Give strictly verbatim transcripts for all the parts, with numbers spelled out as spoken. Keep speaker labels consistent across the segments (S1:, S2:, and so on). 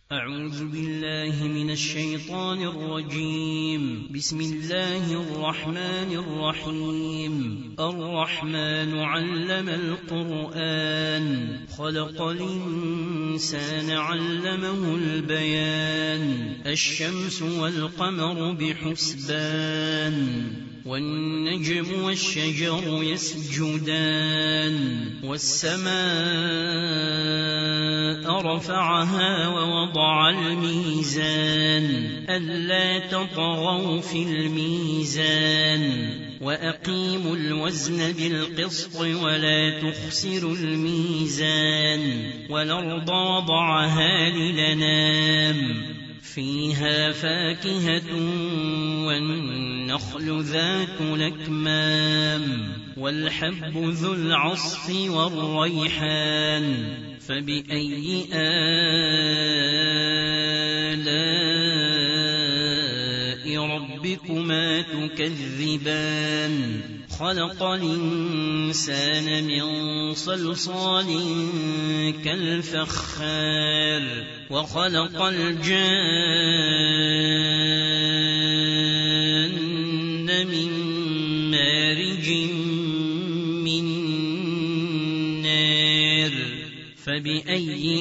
S1: أعوذ بالله من الشيطان الرجيم. بسم الله الرحمن الرحيم. الرحمن علم القرآن خلق الإنسان علمه البيان. الشمس والقمر بحسبان والنجم والشجر يسجدان. والسماء رفعها ووضع الميزان ألا تطغوا في الميزان وأقيموا الوزن بالقسط ولا تخسروا الميزان. والأرض وضعها للأنام فيها فاكهة والنخل ذات الأكمام والحب ذو العصف والريحان. فبأي آلاء ربكما تكذبان؟ خلق الإنسان من صلصال كالفخار وخلق الجان من مارج من نار. فبأي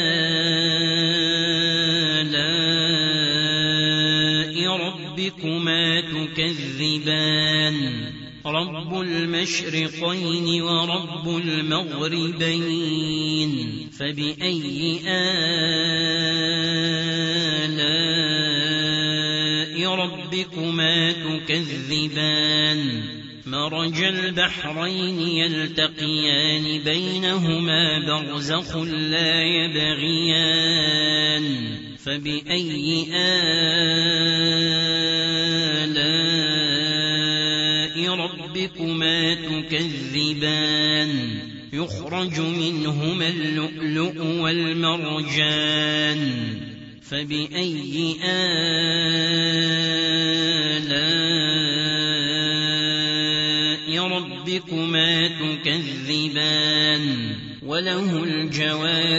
S1: آلاء ربكما تكذبان؟ رب المشرقين ورب المغربين. فبأي آلاء ربكما تكذبان؟ مرج البحرين يلتقيان بينهما برزخ لا يبغيان. فبأي آلاء ربكما تكذبان؟ يخرج منهما اللؤلؤ والمرجان. فبأي آلاء ربكما تكذبان؟ وله الجوار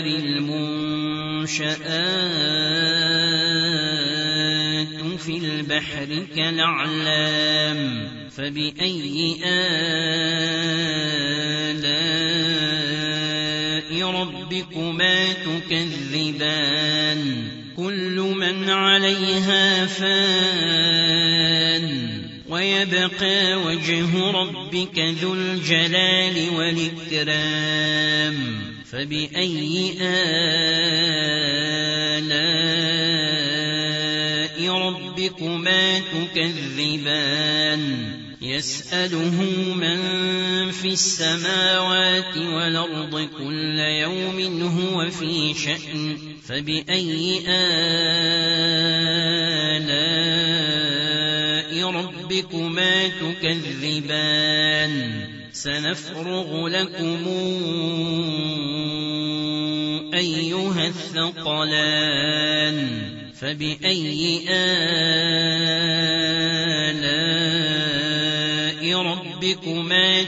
S1: المنشآت في البحر كالأعلام. فبأي آلاء ربكما تكذبان؟ كل من عليها فان ويبقى وجه ربك ذو الجلال والإكرام. فبأي آلاء ربكما تكذبان؟ يسأله من في السماوات والأرض كل يوم هو في شأن. فبأي آلاء ربكما تكذبان؟ سنفرغ لكم أيها الثقلان. فبأي آلاء ربكما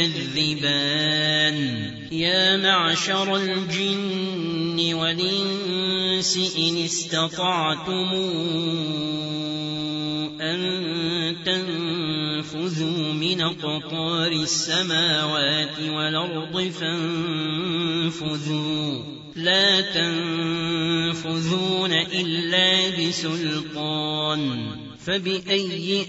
S1: تكذبان؟ يا معشر الجن والإنس إن استطعتم أن تنفذوا من أقطار السماوات والأرض فانفذوا لا تنفذون إلا بسلطان. فبأي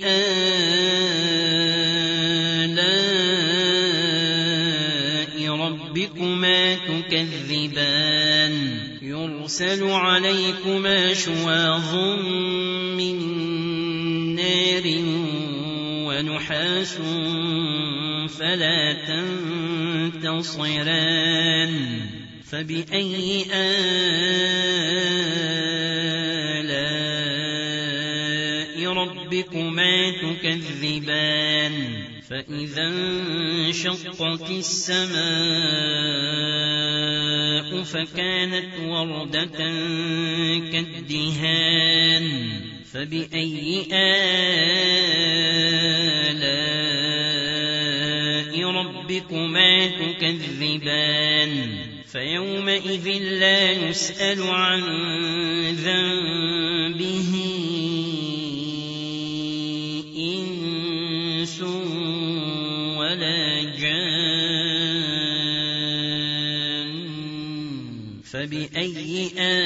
S1: آلاء ربكما تكذبان؟ يرسل عليكما شواظ من نار ونحاس فلا تنتصران. فبأي آلاء ربكما تكذبان؟ فإذا انشقت السماء فكانت وردة كالدهان. فبأي آلاء ربكما تكذبان؟ فيومئذ لا يسأل عن ذنبه إنس ولا جان فبأي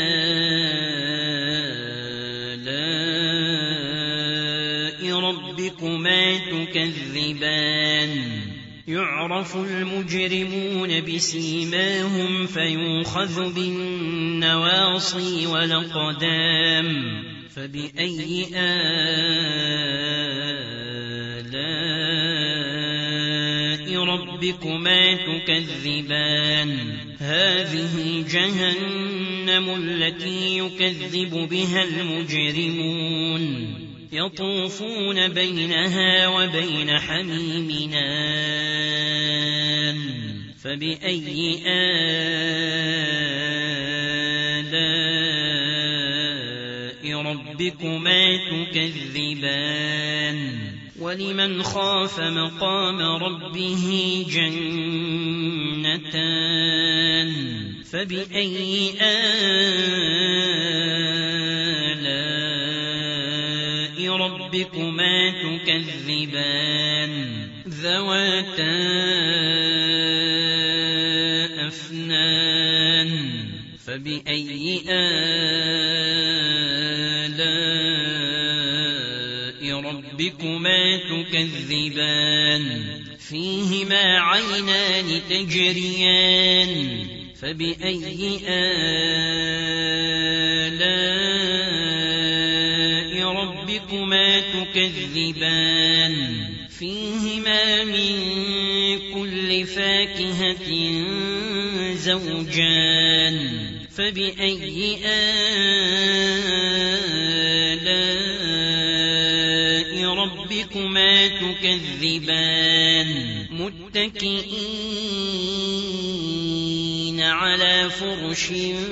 S1: آلاء ربكما تكذبان يعرف المجرمون بسيماهم فيؤخذ بالنواصي والأقدام فبأي آلاء ربكما تكذبان هذه جهنم التي يكذب بها المجرمون يطوفون بينها وبين حميم آن فبأي آلاء ربكما تكذبان ولمن خاف مقام ربه جنتان فبأي آلاء ربكما تكذبان ذواتا أفنان فبأي آلاء ربكما تكذبان فيهما عينان تجريان فبأي آلاء ربكما تكذبان فيهما من كل فاكهة زوجان فبأي آلاء ربكما تكذبان متكئين على فرش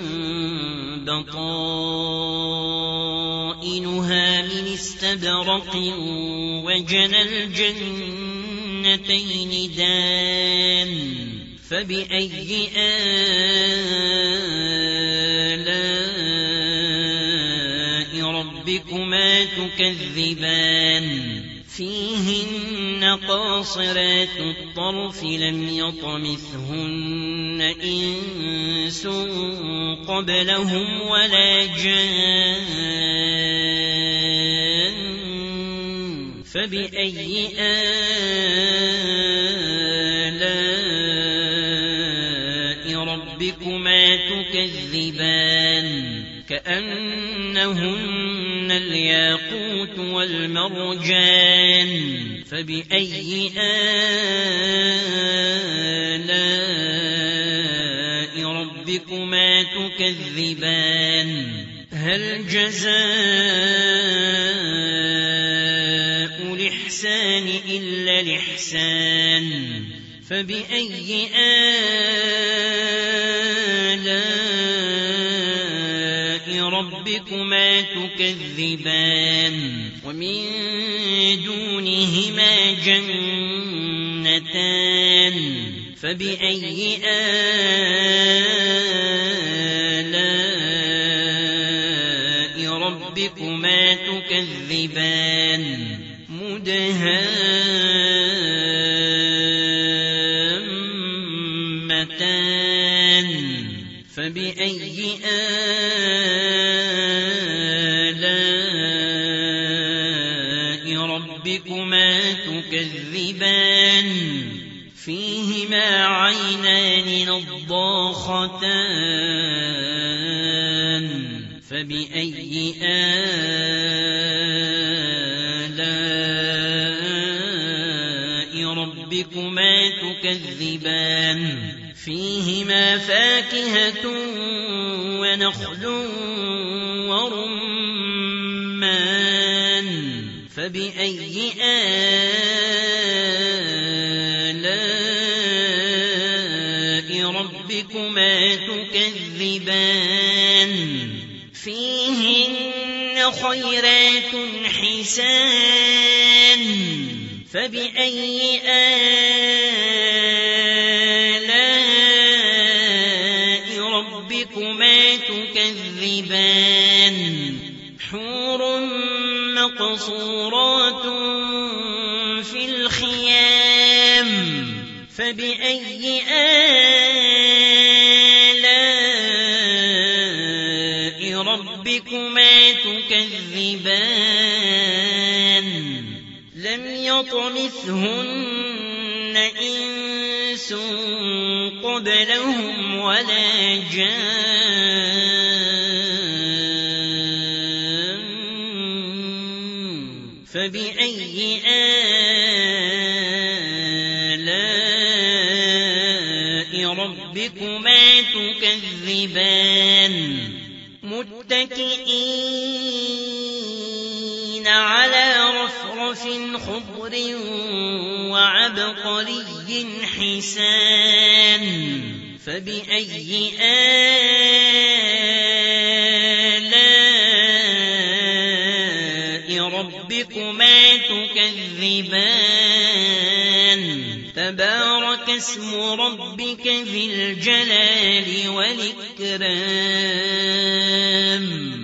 S1: بطائنها من استبرق وجنى الجنتين دان فبأي آلاء ربكما تكذبان فيهن قاصرات الطرف لم يطمثهن إنس قبلهم ولا جان فبأي آلاء ربكما تكذبان كأنهن الياقوت والمرجان فبأي آلاء ربكما تكذبان هل جزاء الإحسان إلا الإحسان فبأي آلاء ربكما تكذبان ومن دونهما جنتان فبأي آلاء ربكما تكذبان مدهامتان فبأي آلاء ربكما تكذبان فيهما عينان نضاختان فبأي آلاء ربكما تكذبان فيهما فاكهة ونخل ورمان فبأي آلاء ربكما تكذبان فيهن خيرات حسان فبأي آلاء حسان حور مقصورات في الخيام فبأي آلاء ربكما تكذبان لم يطمثهن إنس قبلهم ولا جان فبأي آلاء ربكما تكذبان متكئين على رفرف خضر وعبقري حسان فبأي آلاء ربكما تكذبان تبارك اسم ربك ذي الجلال والإكرام